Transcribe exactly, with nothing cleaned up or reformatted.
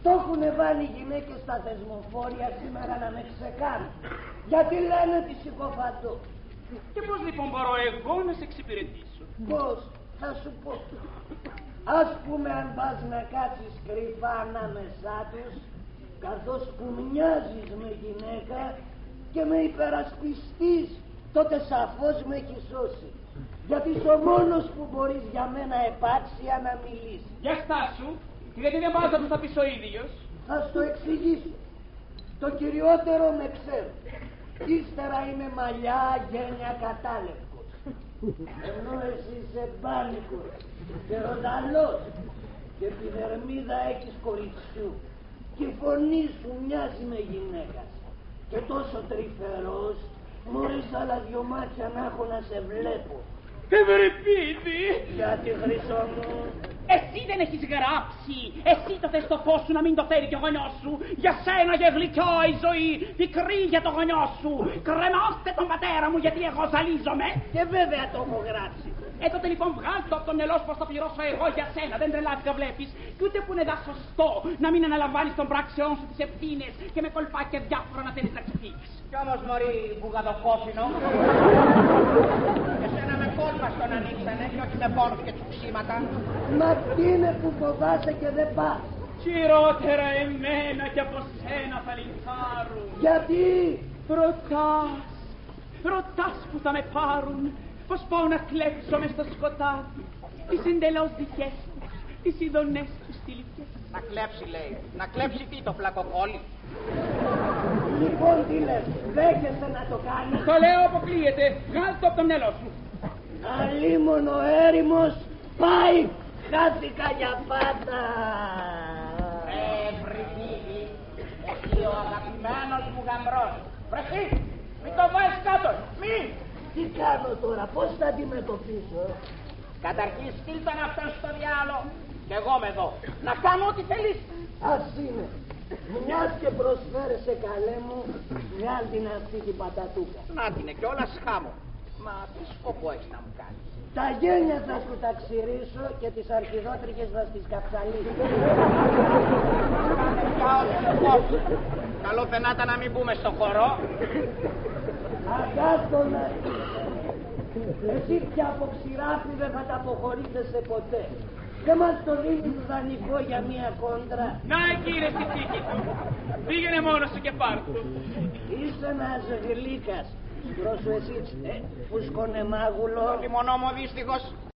Το έχουνε βάλει οι γυναίκες στα θεσμοφόρια σήμερα να με ξεκάνουν. Γιατί λένε ότι συκοφαντώ. Και πώς λοιπόν μπορώ εγώ να σε εξυπηρετήσω? Πώς, θα σου πω. Ας πούμε αν πας να κάτσεις κρυφά ανάμεσά τους, καθώς που μοιάζεις με γυναίκα και με υπερασπιστείς, τότε σαφώς με έχεις σώσει. Γιατί είσαι ο μόνος που μπορείς για μένα επάξια να μιλήσει. Για στάσου, γιατί δεν πας να τους τα πεις ο ίδιος? Θα σου το εξηγήσω. Το κυριότερο με ξέρω. Ύστερα είμαι μαλλιά, γένια, κατάλευκος. Ενώ εσύ είσαι μπάνικος και ρονταλός και επιδερμίδα έχεις κοριτσιού και η φωνή σου μοιάζει με γυναίκας και τόσο τρυφερός, μόλις άλλα δυο μάτια να έχω να σε βλέπω. Ευρυπίδη! Γιατί χρυσό μου? Εσύ δεν έχεις γράψει. Εσύ το θες το φως σου να μην το φέρει και ο γονιός σου. Για σένα και γλυκιά η ζωή. Πικρή για το γονιό σου. Κρεμάστε τον πατέρα μου γιατί εγώ ζαλίζομαι. Και βέβαια το έχω γράψει. Ε, τότε λοιπόν βγάλ' το από το μυαλό σου πως θα πληρώσω εγώ για σένα. Δεν τρελάθηκα βλέπεις. Και ούτε που είναι δα σωστό να μην αναλαμβάνεις των πράξεών σου τις ευθύνες και με κολπάκια διάφορα να θέλεις να ξεφύγεις. Κι όμως μωρή μπουγαδοκόφινο. Εσένα με κόλπα στον ανοίξανε και όχι με πόνους και τσουξίματα. Μα τι είναι που φοβάσαι και δεν πας? Χειρότερα εμένα και από σένα θα λιθάρουν. Γιατί? Ρωτάς, ρωτάς που θα με πάρουν. Πως πάω να κλέψω μες στο σκοτάδι τις εντελώς δικές τους, τις ειδονές τους τυλικές. Να κλέψει λέει, να κλέψει τι το φλακοκόλλι? Λοιπόν τι λες, δέχεσαι να το κάνεις? Το λέω αποκλείεται, βγάλ' το από το μυαλό σου. Αλίμον ο έρημος πάει, χάθηκα για πάντα. Ε, Βρυπίδη, εσύ ο αγαπημένος μου γαμπρός. Βρεσί, μην το βάλεις κάτω, μη! Τι κάνω τώρα, πώς θα αντιμετωπίσω? Καταρχήν στείλ τον αυτόν στο διάλο και εγώ με εδώ. Να κάνω ό,τι θέλεις. Ας είναι. Μιας και προσφέρεσαι καλέ μου, βγάλ' την αυτή την πατατούκα. Να την κιόλας χάμω. Μα τι σκοπό έχεις να μου κάνεις? Τα γένια θα σου τα ξυρίσω και τις αρχιδότρικες θα στις καψαλίσω. Κάνε πια ό,τι σε κόψει. Καλό φαινάτα να μην μπούμε στο χορό. Αγάστονα, εσύ πια από ξηράφι δεν θα τα αποχωρήσεσαι ποτέ. Δεν μας το δίνεις δανεικό για μία κόντρα. Να κύριε στη τύχη του. Πήγαινε μόνος σου και πάρ' του. Είσαι ένας γλύκας. Πρόσου εσύ, ε, φουσκωνε μάγουλο. Ότι μονόμο δύστιχος.